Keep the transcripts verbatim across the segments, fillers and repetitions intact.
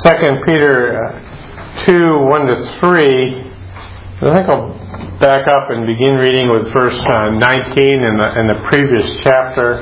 Second Peter two, one to three. I think I'll back up and begin reading with verse uh, nineteen in the, in the previous chapter.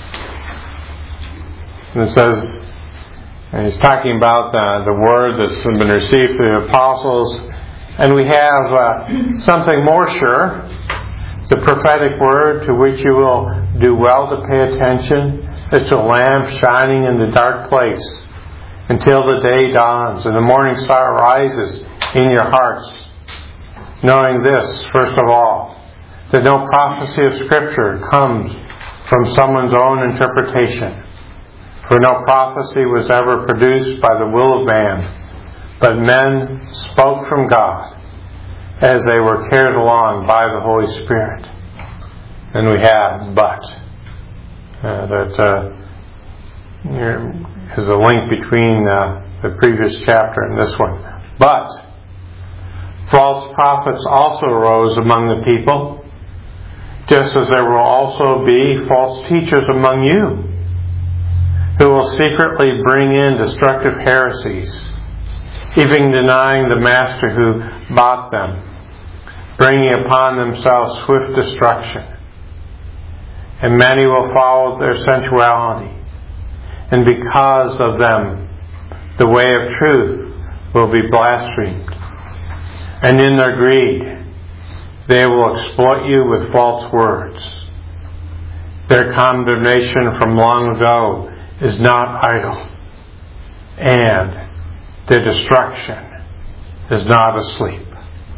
And it says, and he's talking about uh, the word that's been received through the apostles. And we have uh, something more sure, the prophetic word to which you will do well to pay attention. It's a lamp shining in the dark place until the day dawns and the morning star rises in your hearts. Knowing this, first of all, that no prophecy of Scripture comes from someone's own interpretation. For no prophecy was ever produced by the will of man, but men spoke from God as they were carried along by the Holy Spirit. And we have but. Uh, that uh, here is a link between uh, the previous chapter and this one. But false prophets also arose among the people, just as there will also be false teachers among you, who will secretly bring in destructive heresies, even denying the master who bought them, bringing upon themselves swift destruction. And many will follow their sensuality, and because of them the way of truth will be blasphemed. And in their greed they will exploit you with false words. Their condemnation from long ago is not idle, and their destruction is not asleep.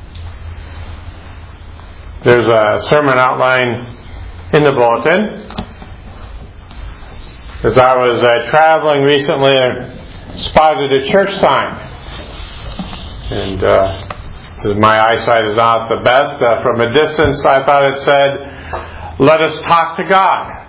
There's a sermon outline in the bulletin. As I was uh, traveling recently, I spotted a church sign. And uh, as my eyesight is not the best, uh, from a distance I thought it said, "Let us talk to God."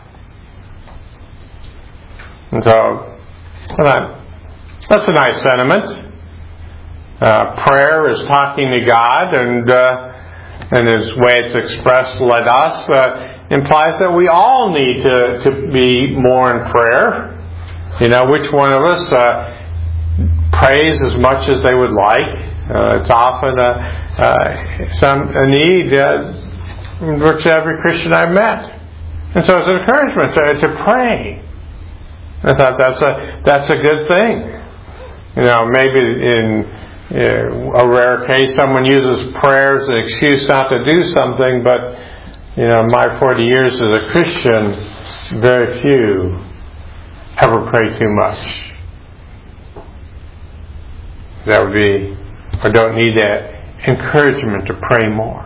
And so, well, that, that's a nice sentiment. Uh, prayer is talking to God, and uh, and the way it's expressed, "let us," uh, implies that we all need to, to be more in prayer. You know, which one of us uh, prays as much as they would like? Uh, it's often a, uh, some a need uh, in virtually every Christian I've met. And so it's an encouragement to, to pray. I thought that's a that's a good thing. You know, maybe in uh, a rare case someone uses prayer as an excuse not to do something, but you know, my forty years as a Christian, very few ever pray too much. That would be, I don't need that encouragement to pray more.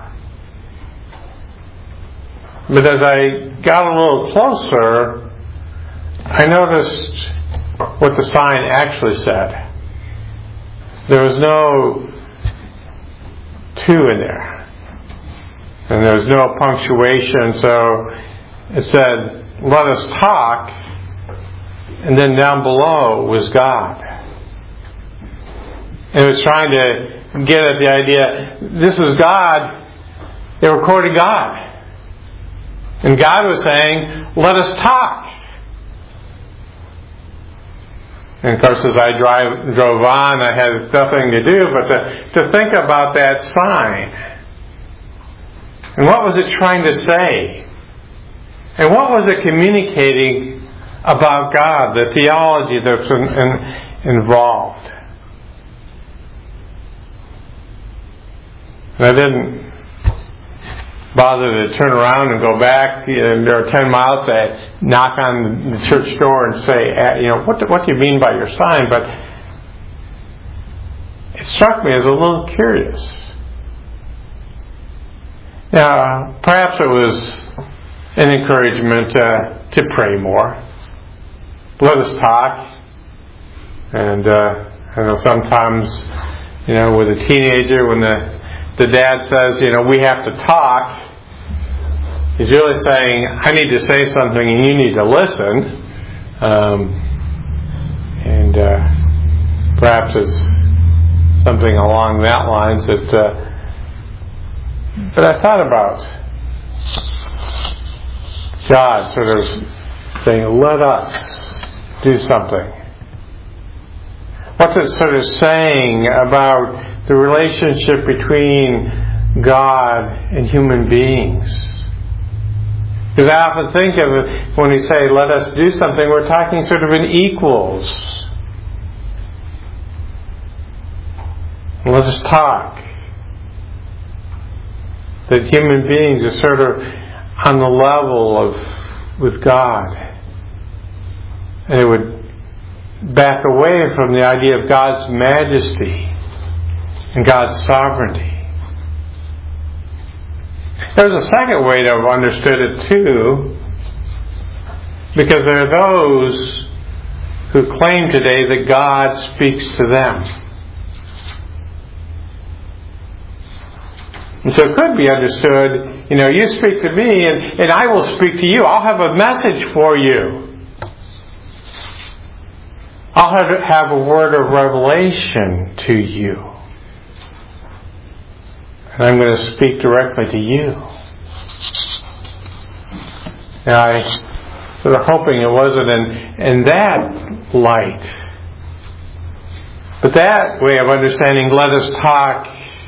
But as I got a little closer, I noticed what the sign actually said. There was no two in there. And there was no punctuation, so it said, "Let us talk," and then down below was God. And it was trying to get at the idea, this is God, they were quoting God. And God was saying, "Let us talk." And of course, as I drive, drove on, I had nothing to do but to, to think about that sign. And what was it trying to say? And what was it communicating about God, the theology that's in, in, involved? And I didn't bother to turn around and go back. You know, there are ten miles to knock on the church door and say, you know, what do, what do you mean by your sign? But it struck me as a little curious. Now, perhaps it was an encouragement uh, to pray more. Let us talk. And uh, I know sometimes, you know, with a teenager, when the the dad says, you know, we have to talk, he's really saying, I need to say something and you need to listen. Um, and uh, perhaps it's something along that lines that. Uh, but I thought about God sort of saying, let us do something. What's it sort of saying about the relationship between God and human beings? Because I often think of it when we say, let us do something, we're talking sort of in equals. Let us talk. That human beings are sort of on the level of with God. And it would back away from the idea of God's majesty and God's sovereignty. There's a second way to have understood it too, because there are those who claim today that God speaks to them. And so it could be understood, you know, you speak to me and, and I will speak to you. I'll have a message for you. I'll have, have a word of revelation to you. And I'm going to speak directly to you. Now, I sort of hoping it wasn't in, in that light. But that way of understanding, let us talk,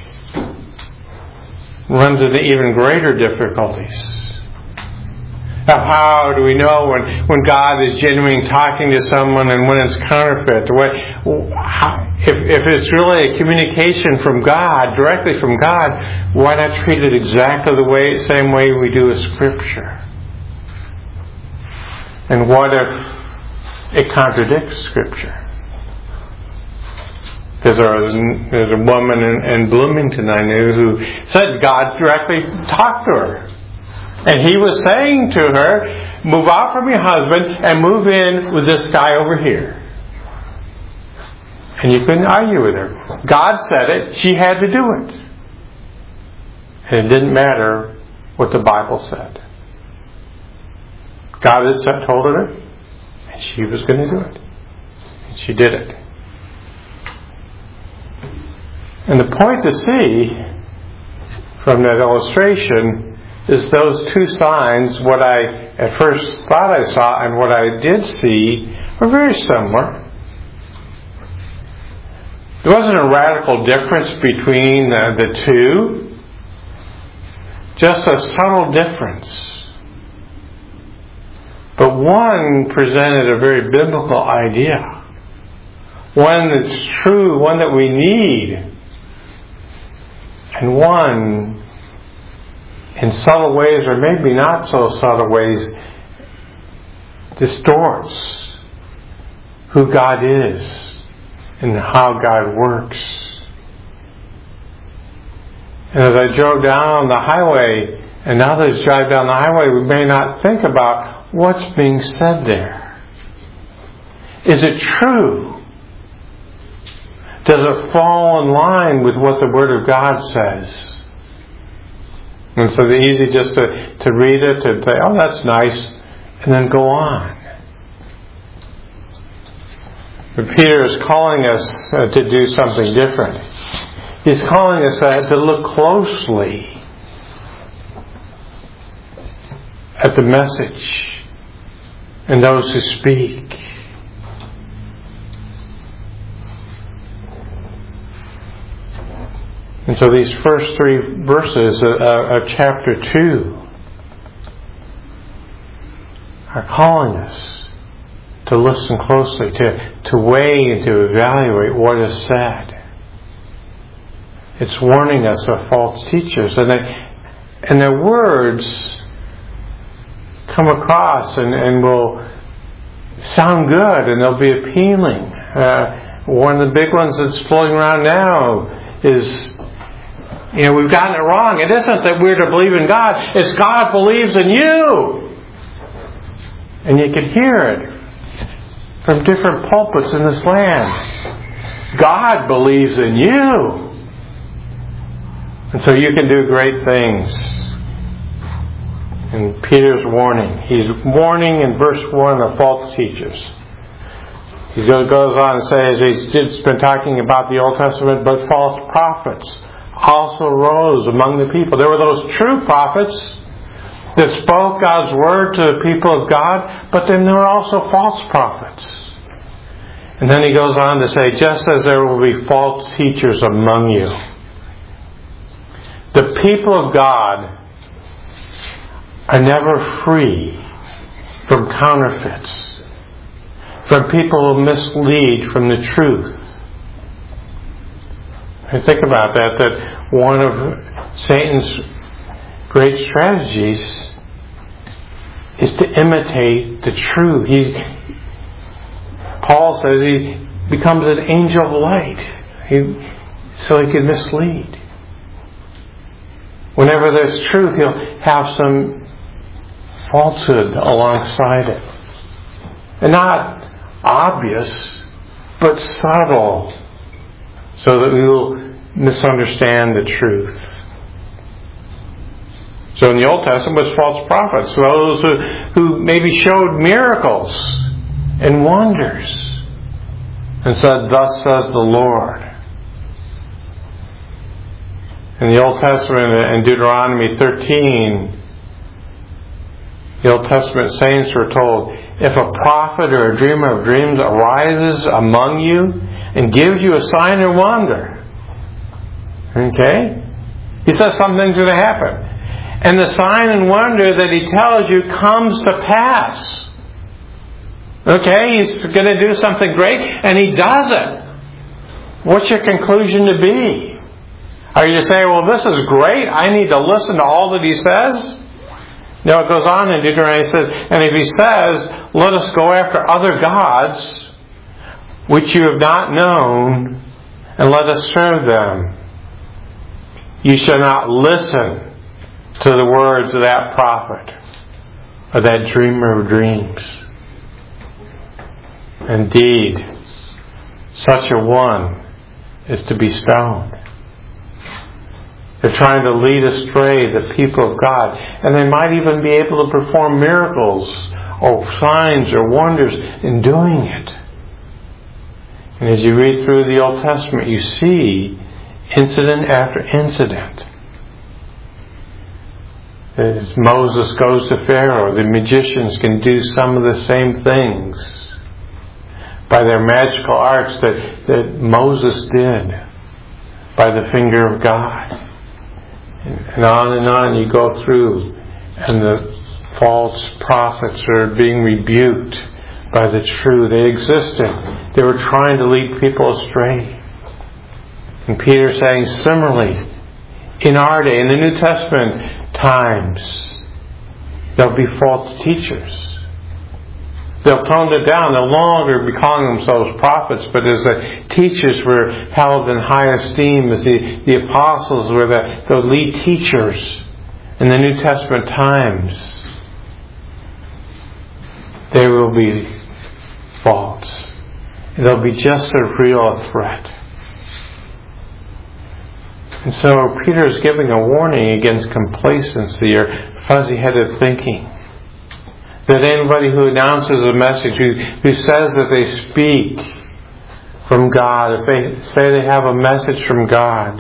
runs into even greater difficulties. Now, how do we know when, when God is genuinely talking to someone and when it's counterfeit? What, how, if, if it's really a communication from God, directly from God, why not treat it exactly the way, same way we do with Scripture? And what if it contradicts Scripture? Because there was, there's a woman in, in Bloomington I knew who said God directly talked to her. And He was saying to her, move out from your husband and move in with this guy over here. And you couldn't argue with her. God said it, she had to do it. And it didn't matter what the Bible said. God had said, told her, and she was going to do it. And she did it. And the point to see from that illustration is those two signs, what I at first thought I saw and what I did see, are very similar. There wasn't a radical difference between uh, the two, just a subtle difference. But one presented a very biblical idea, one that's true, one that we need, and one, in subtle ways, or maybe not so subtle ways, distorts who God is and how God works. And as I drove down the highway, and others drive down the highway, we may not think about what's being said there. Is it true? Does it fall in line with what the Word of God says? And so it's easy just to, to read it and say, oh, that's nice, and then go on. But Peter is calling us uh, to do something different. He's calling us uh, to look closely at the message and those who speak. And so these first three verses of, of chapter two are calling us to listen closely, to, to weigh and to evaluate what is said. It's warning us of false teachers. And, they, and their words come across and, and will sound good and they'll be appealing. Uh, one of the big ones that's floating around now is, you know, we've gotten it wrong. It isn't that we're to believe in God. It's God believes in you. And you can hear it from different pulpits in this land. God believes in you. And so you can do great things. And Peter's warning. He's warning in verse one of false teachers. He goes on and says, he's been talking about the Old Testament, but false prophets also rose among the people. There were those true prophets that spoke God's word to the people of God, but then there were also false prophets. And then he goes on to say, just as there will be false teachers among you. The people of God are never free from counterfeits, from people who mislead from the truth. And think about that, that one of Satan's great strategies is to imitate the truth. He, Paul says he becomes an angel of light he, so he can mislead. Whenever there's truth, he'll have some falsehood alongside it. And not obvious, but subtle, so that we will misunderstand the truth. So in the Old Testament was false prophets, those who, who maybe showed miracles and wonders and said, thus says the Lord. In the Old Testament, in Deuteronomy thirteen, the Old Testament saints were told, if a prophet or a dreamer of dreams arises among you and gives you a sign or wonder, okay? He says something's going to happen. And the sign and wonder that he tells you comes to pass. Okay, he's going to do something great, and he does it. What's your conclusion to be? Are you to say, well, this is great, I need to listen to all that he says? No, it goes on in Deuteronomy, it says, and if he says, let us go after other gods, which you have not known, and let us serve them, you shall not listen to the words of that prophet or that dreamer of dreams. Indeed, such a one is to be stoned. They're trying to lead astray the people of God. And they might even be able to perform miracles or signs or wonders in doing it. And as you read through the Old Testament, you see incident after incident. As Moses goes to Pharaoh, the magicians can do some of the same things by their magical arts that, that Moses did by the finger of God. And on and on you go through, and the false prophets are being rebuked by the true. They existed. They were trying to lead people astray. And Peter saying, similarly, in our day, in the New Testament times, there'll be false teachers. They'll tone it down. They'll no longer be calling themselves prophets, but as the teachers were held in high esteem, as the, the apostles were the, the lead teachers in the New Testament times, they will be false. They'll be just as real a threat. And so Peter is giving a warning against complacency or fuzzy-headed thinking. That anybody who announces a message, who, who says that they speak from God, if they say they have a message from God,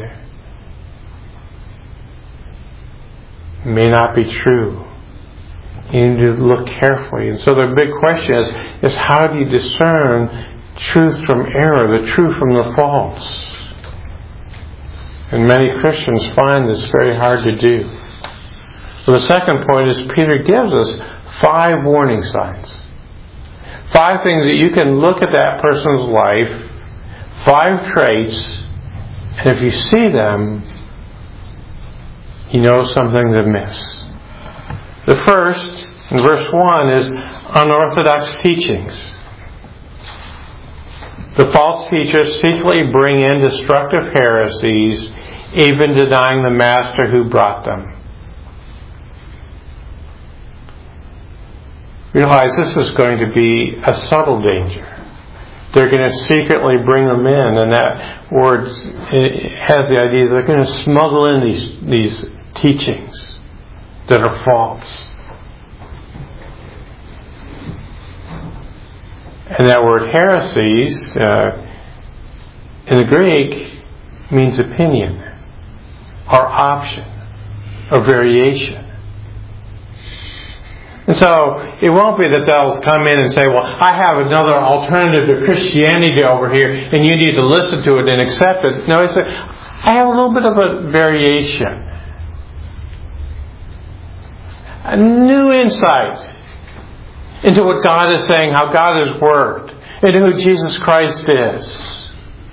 it may not be true. You need to look carefully. And so the big question is, is how do you discern truth from error, the true from the false? And many Christians find this very hard to do. Well, the second point is Peter gives us five warning signs. Five things that you can look at that person's life, five traits, and if you see them, you know something's amiss. The first, in verse one, is unorthodox teachings. The false teachers secretly bring in destructive heresies, even denying the master who brought them. Realize this is going to be a subtle danger. They're going to secretly bring them in, and that word has the idea that they're going to smuggle in these, these teachings that are false. And that word heresies, uh, in the Greek, means opinion, or option, or variation. And so it won't be that they'll come in and say, well, I have another alternative to Christianity over here, and you need to listen to it and accept it. No, it's a, I have a little bit of a variation. A new insight into what God is saying, how God has worked, and who Jesus Christ is.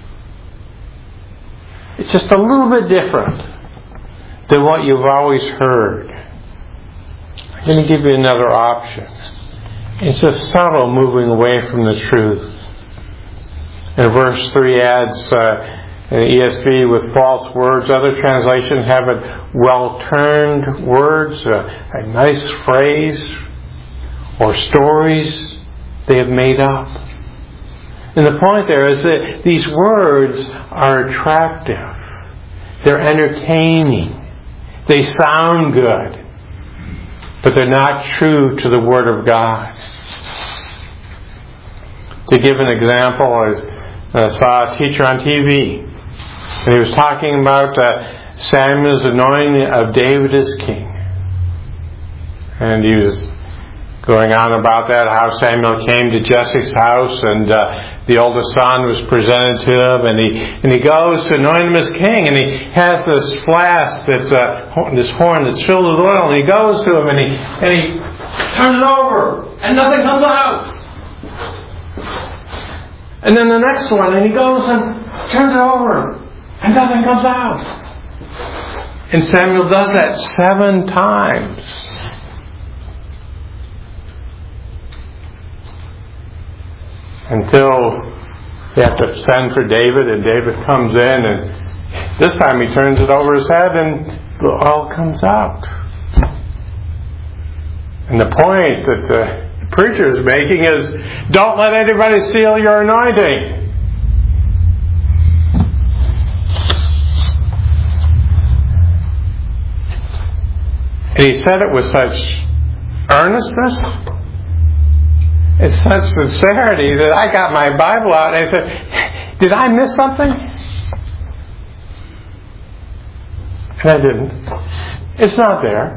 It's just a little bit different than what you've always heard. I'm going to give you another option. It's a subtle moving away from the truth. And verse three adds uh, in the E S V with false words. Other translations have it well-turned words, uh, a nice phrase, or stories they have made up. And the point there is that these words are attractive. They're entertaining. They sound good. But they're not true to the Word of God. To give an example, I saw a teacher on T V, and he was talking about uh, Samuel's anointing of David as king. And he was going on about that, how Samuel came to Jesse's house, and uh, the oldest son was presented to him, and he and he goes to anoint him as king, and he has this flask that's uh, this horn that's filled with oil, and he goes to him, and he and he turns it over, and nothing comes out. And then the next one, and he goes and turns it over, and nothing comes out. And Samuel does that seven times. Until they have to send for David, and David comes in, and this time he turns it over his head, and the oil comes out. And the point that the preacher is making is, don't let anybody steal your anointing. And he said it with such earnestness, it's such sincerity that I got my Bible out and I said, did I miss something? And I didn't. It's not there.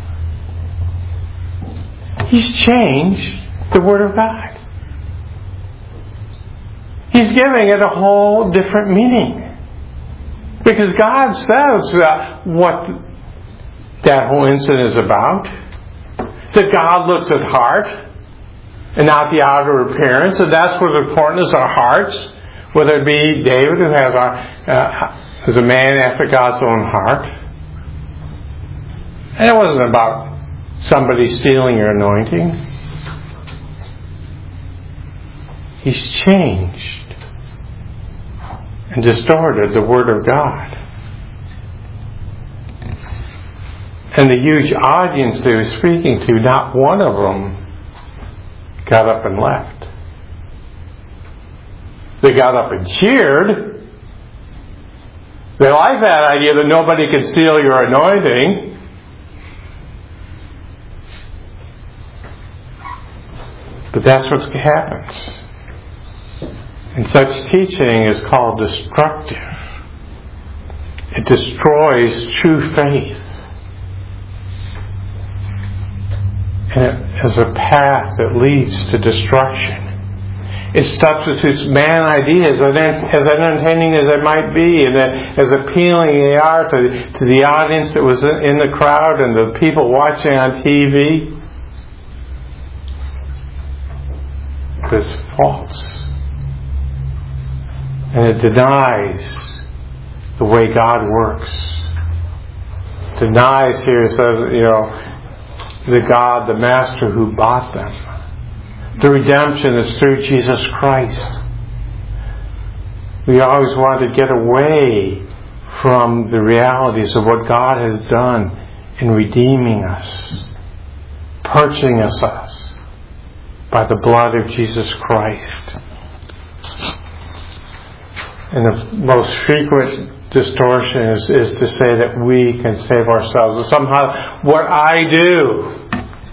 He's changed the Word of God. He's giving it a whole different meaning. Because God says uh, what that whole incident is about. That God looks at heart and not the outer appearance, and that's what is important is our hearts. Whether it be David, who has our uh, is a man after God's own heart, and it wasn't about somebody stealing your anointing. He's changed and distorted the Word of God, and the huge audience they were speaking to, not one of them got up and left. They got up and cheered. They like that idea that nobody can steal your anointing. But that's what happens. And such teaching is called destructive. It destroys true faith. And it is a path that leads to destruction. It substitutes man ideas, as entertaining as they might be, and as appealing they are to, to the audience that was in the crowd and the people watching on T V. It's false. And it denies the way God works. Denies here, it says, you know, the God, the Master who bought them. The redemption is through Jesus Christ. We always want to get away from the realities of what God has done in redeeming us, purchasing us by the blood of Jesus Christ. And the most frequent distortion is, is to say that we can save ourselves. Or somehow, what I do,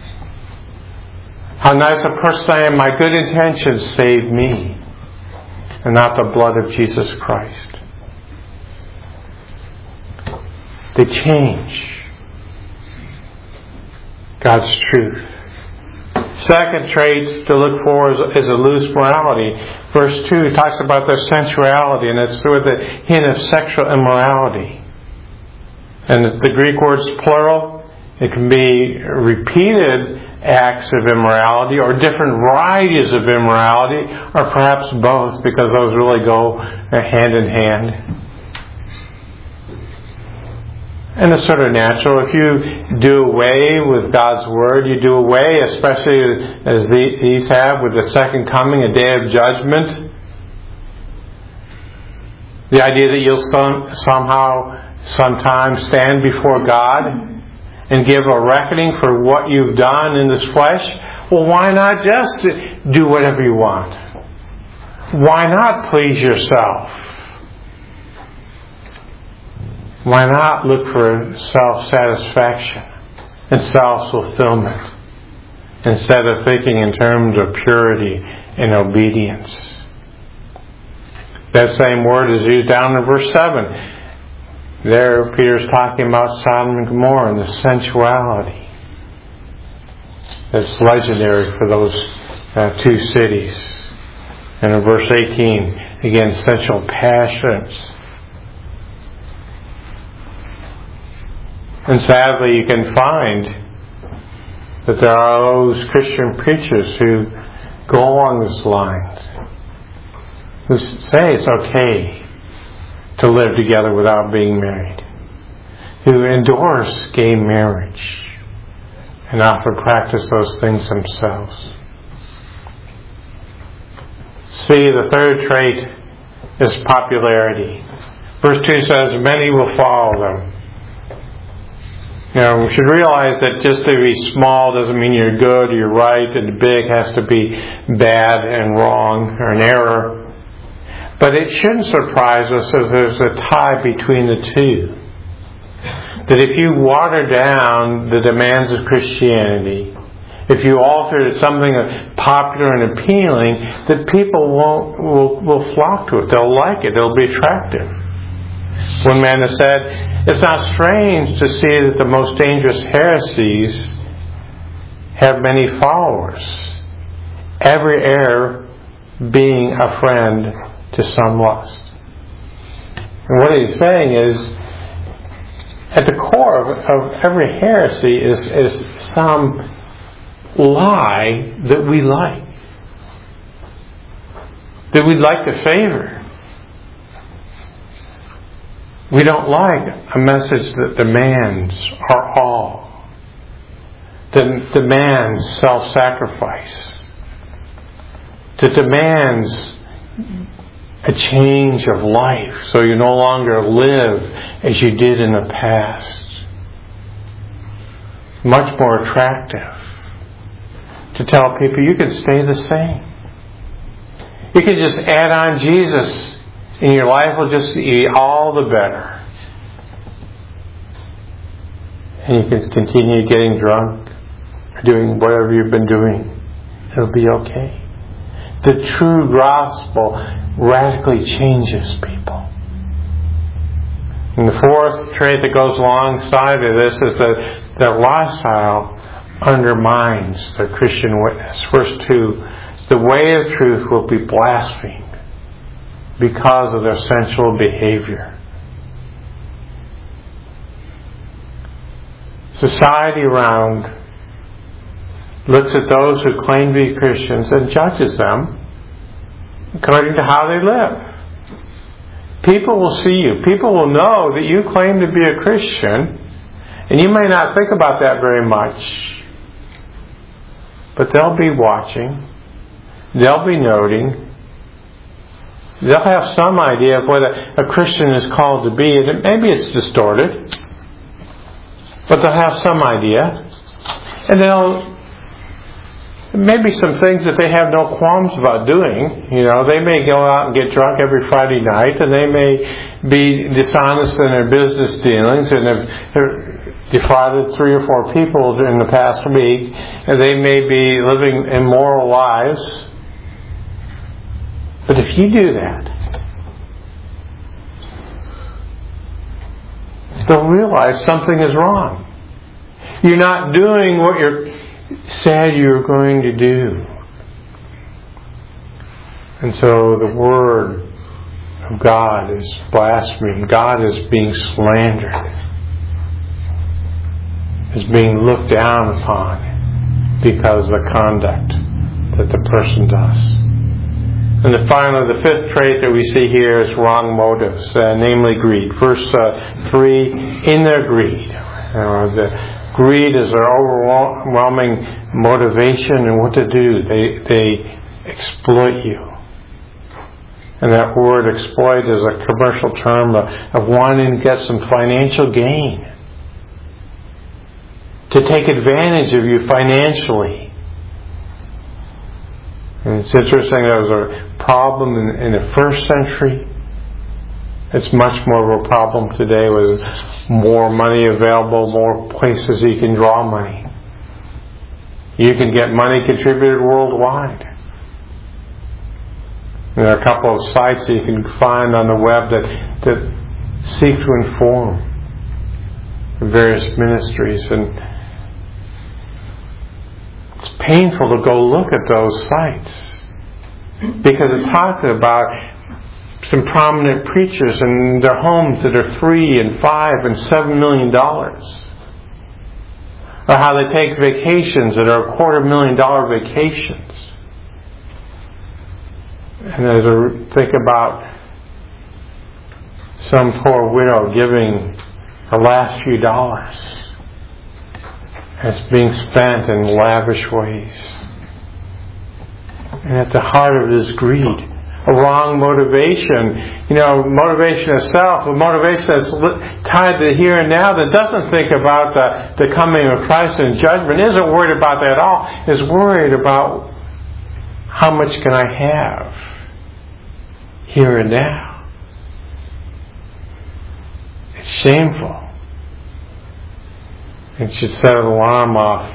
how nice a person I am, my good intentions save me, and not the blood of Jesus Christ. They change God's truth. Second trait to look for is, is a loose morality. Verse two talks about their sensuality, and it's with a hint of sexual immorality. And the Greek word's plural. It can be repeated acts of immorality or different varieties of immorality, or perhaps both, because those really go hand in hand. And it's sort of natural. If you do away with God's Word, you do away, especially as these have, with the second coming, a day of judgment. The idea that you'll some, somehow, sometime stand before God and give a reckoning for what you've done in this flesh. Well, why not just do whatever you want? Why not please yourself? Why not look for self-satisfaction and self-fulfillment instead of thinking in terms of purity and obedience? That same word is used down in verse seven. There Peter's talking about Sodom and Gomorrah and the sensuality that's legendary for those uh, two cities. And in verse eighteen, again, sensual passions. And sadly, you can find that there are those Christian preachers who go along this line, who say it's okay to live together without being married, who endorse gay marriage and often practice those things themselves. See, the third trait is popularity. Verse two says, many will follow them. You know, we should realize that just to be small doesn't mean you're good or you're right, and big has to be bad and wrong or an error. But it shouldn't surprise us as there's a tie between the two. That if you water down the demands of Christianity, if you alter it something popular and appealing, that people won't will, will flock to it. They'll like it. It'll be attractive. One man has said, it's not strange to see that the most dangerous heresies have many followers, every error being a friend to some lust. And what he's saying is, at the core of, of every heresy is, is some lie that we like, that we'd like to favor. We don't like a message that demands our all, that demands self-sacrifice, that demands a change of life so you no longer live as you did in the past. Much more attractive to tell people you can stay the same. You can just add on Jesus and your life will just be all the better. And you can continue getting drunk or doing whatever you've been doing. It'll be okay. The true gospel radically changes people. And the fourth trait that goes alongside of this is that their lifestyle undermines their Christian witness. Verse two, the way of truth will be blasphemed because of their sensual behavior. Society around looks at those who claim to be Christians and judges them according to how they live. People will see you. People will know that you claim to be a Christian, and you may not think about that very much, but they'll be watching. They'll be noting. They'll have some idea of what a, a Christian is called to be, and maybe it's distorted, but they'll have some idea. And they'll, maybe some things that they have no qualms about doing. You know, they may go out and get drunk every Friday night, and they may be dishonest in their business dealings and have defrauded three or four people in the past week, and they may be living immoral lives. But if you do that, they'll realize something is wrong. You're not doing what you're said you were going to do. And so the Word of God is blasphemy. God is being slandered, is being looked down upon because of the conduct that the person does. And the finally, the fifth trait that we see here is wrong motives, uh, namely greed. Verse uh, three, in their greed. Uh, the greed is their overwhelming motivation, and what to do. They they exploit you. And that word exploit is a commercial term of, of wanting to get some financial gain, to take advantage of you financially. And it's interesting, that was a problem in, in the first century. It's much more of a problem today with more money available, more places you can draw money. You can get money contributed worldwide. And there are a couple of sites that you can find on the web that, that seek to inform various ministries. And it's painful to go look at those sites because it talks about some prominent preachers and their homes that are three and five and seven million dollars, or how they take vacations that are a quarter million dollar vacations. And as I think about some poor widow giving her last few dollars, it's being spent in lavish ways. And at the heart of it is greed. A wrong motivation. You know, motivation itself, a motivation that's tied to the here and now, that doesn't think about the, the coming of Christ and judgment, isn't worried about that at all, is worried about how much can I have here and now. It's shameful. It should set an alarm off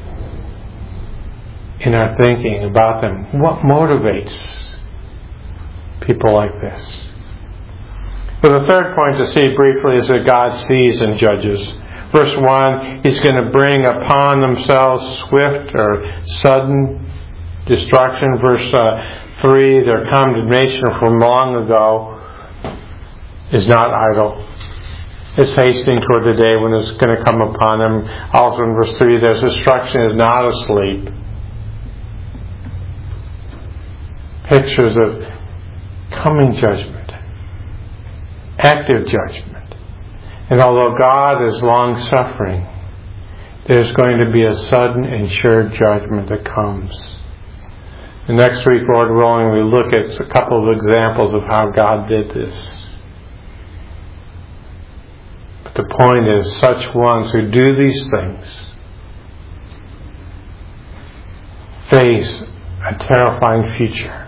in our thinking about them. What motivates people like this? Well, the third point to see briefly is that God sees and judges. Verse one, He's going to bring upon themselves swift or sudden destruction. Verse uh, three, their condemnation from long ago is not idle. It's hastening toward the day when it's going to come upon them. Also in verse three, their destruction is not asleep. Pictures of coming judgment, active judgment. And although God is long-suffering, there's going to be a sudden and sure judgment that comes. And next week, Lord willing, we look at a couple of examples of how God did this. But the point is, such ones who do these things face a terrifying future.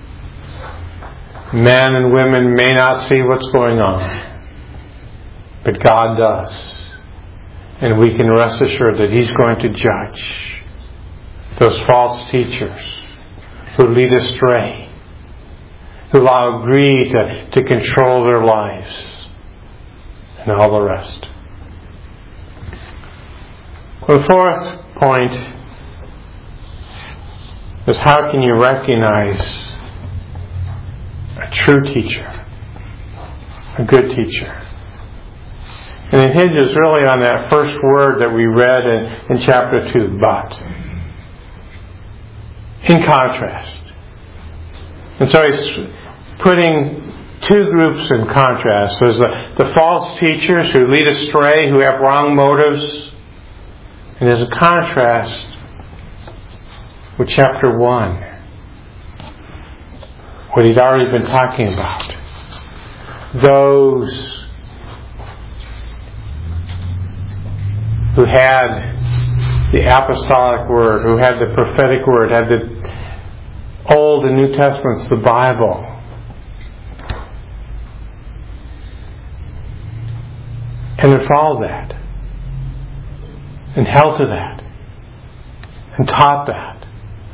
Men and women may not see what's going on, but God does. And we can rest assured that He's going to judge those false teachers who lead astray, who allow greed to, to control their lives, and all the rest. Well, the fourth point is, how can you recognize a true teacher, a good teacher? And it hinges really on that first word that we read in, in chapter two, but. In contrast. And so he's putting two groups in contrast. There's the, the false teachers who lead astray, who have wrong motives. And there's a contrast with chapter one, what he'd already been talking about. Those who had the apostolic word, who had the prophetic word, had the Old and New Testaments, the Bible. And they followed that, and held to that, and taught that.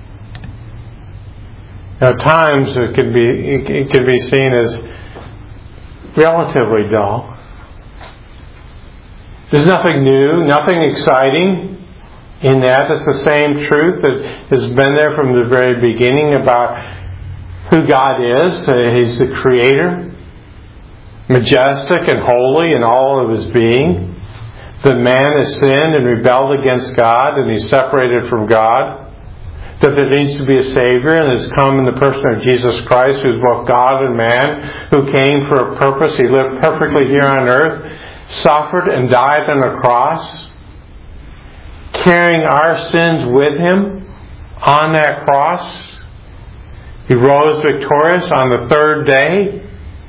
Now, at times it can be it can be seen as relatively dull. There's nothing new, nothing exciting. in that. It's the same truth that has been there from the very beginning about who God is. He's the Creator, majestic and holy in all of His being. The man has sinned and rebelled against God, and he's separated from God. That there needs to be a Savior, and has come in the person of Jesus Christ, who is both God and man, who came for a purpose. He lived perfectly here on earth, suffered and died on a cross, carrying our sins with Him on that cross. He rose victorious on the third day.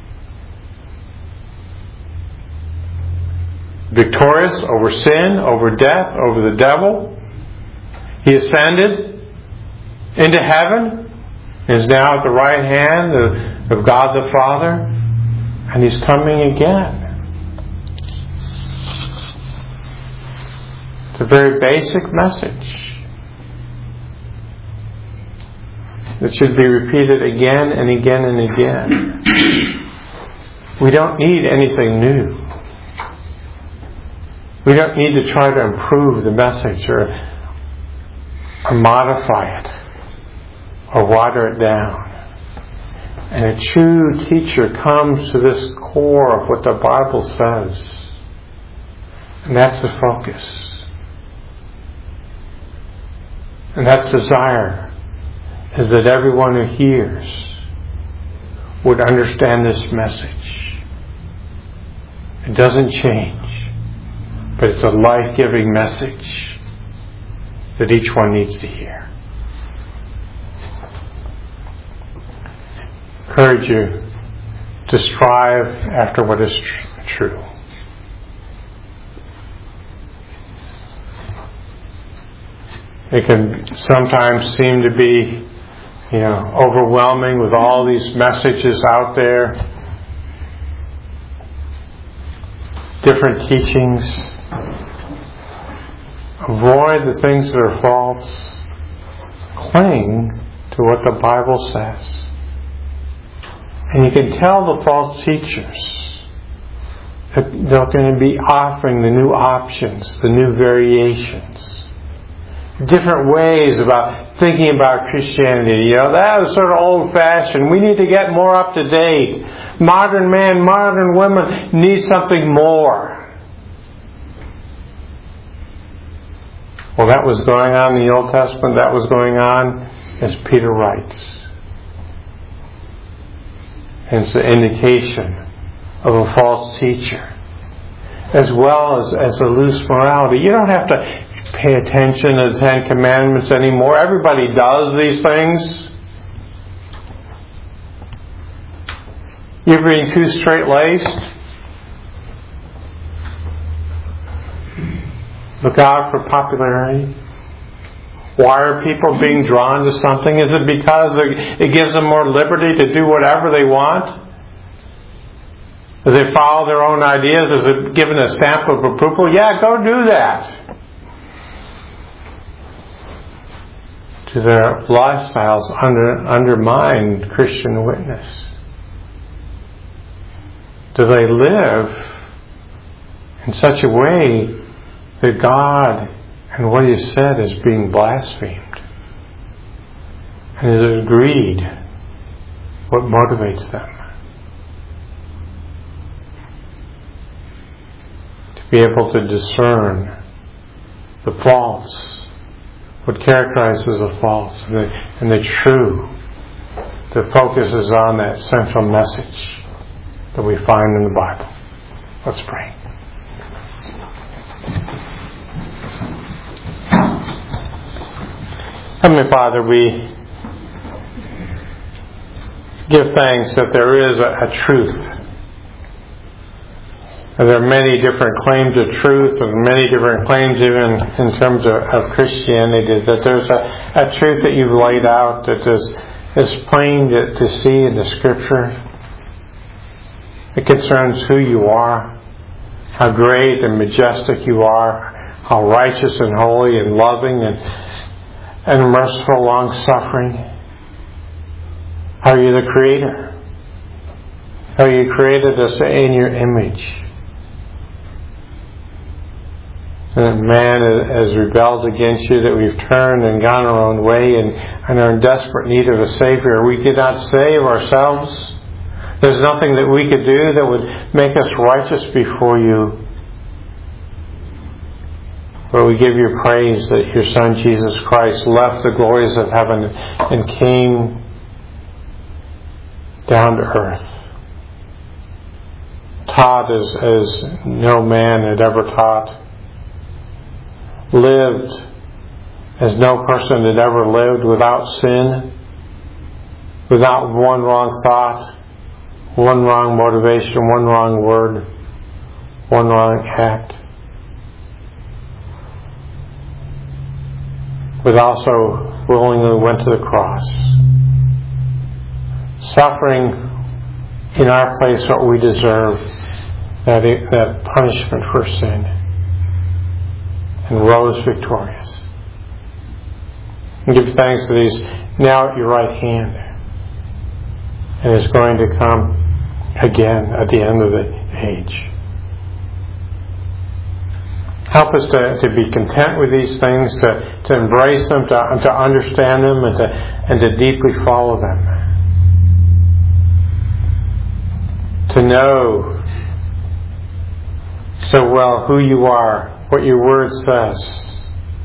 Victorious over sin, over death, over the devil. He ascended into heaven, is now at the right hand of, of God the Father, and He's coming again. It's a very basic message that should be repeated again and again and again. We don't need anything new. We don't need to try to improve the message or, or modify it or water it down. And a true teacher comes to this core of what the Bible says. And that's the focus. And that desire is that everyone who hears would understand this message. It doesn't change, but it's a life-giving message that each one needs to hear. Encourage you to strive after what is tr- true. It can sometimes seem to be, you know, overwhelming with all these messages out there, different teachings. Avoid the things that are false. Cling to what the Bible says. And you can tell the false teachers that they're going to be offering the new options, the new variations, different ways about thinking about Christianity. You know, that is sort of old-fashioned. We need to get more up to date. Modern man, modern woman need something more. Well, that was going on in the Old Testament. That was going on, as Peter writes. And it's an indication of a false teacher, as well as, as a loose morality. You don't have to pay attention to the Ten Commandments anymore. Everybody does these things. You're being too straight-laced. Look out for popularity. Why are people being drawn to something? Is it because it gives them more liberty to do whatever they want? Do they follow their own ideas? Is it given a stamp of approval? Yeah, go do that. Do their lifestyles under, undermine Christian witness? Do they live in such a way that God and what He said is being blasphemed? And is it greed what motivates them? To be able to discern the false, what characterizes the false, and the, and the true, that focuses on that central message that we find in the Bible. Let's pray. Heavenly Father, we give thanks that there is a, a truth. And there are many different claims of truth and many different claims even in terms of, of Christianity. That there's a, a truth that you've laid out that is, is plain to, to see in the Scripture. It concerns who you are, how great and majestic you are, how righteous and holy and loving and and merciful, long-suffering. How you the Creator. How you created us in your image. and that man has rebelled against you, that we've turned and gone our own way and, and are in desperate need of a Savior. We cannot save ourselves. There's nothing that we could do that would make us righteous before you. But we give you praise that your Son Jesus Christ left the glories of heaven and came down to earth. Taught as, as no man had ever taught. Lived as no person had ever lived, without sin, without one wrong thought, one wrong motivation, one wrong word, one wrong act. But also willingly went to the cross, suffering in our place what we deserve, that, that punishment for sin, and rose victorious. And give thanks that He's now at your right hand and is going to come again at the end of the age. Help us to, to be content with these things, to, to embrace them, to, to understand them, and to, and to deeply follow them. To know so well who you are, what your word says,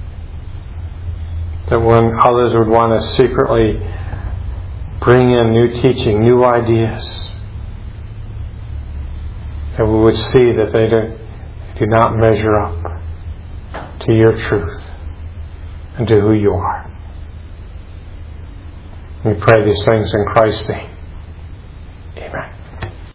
that when others would want to secretly bring in new teaching, new ideas, that we would see that they do, do not measure up to your truth and to who you are. We pray these things in Christ's name.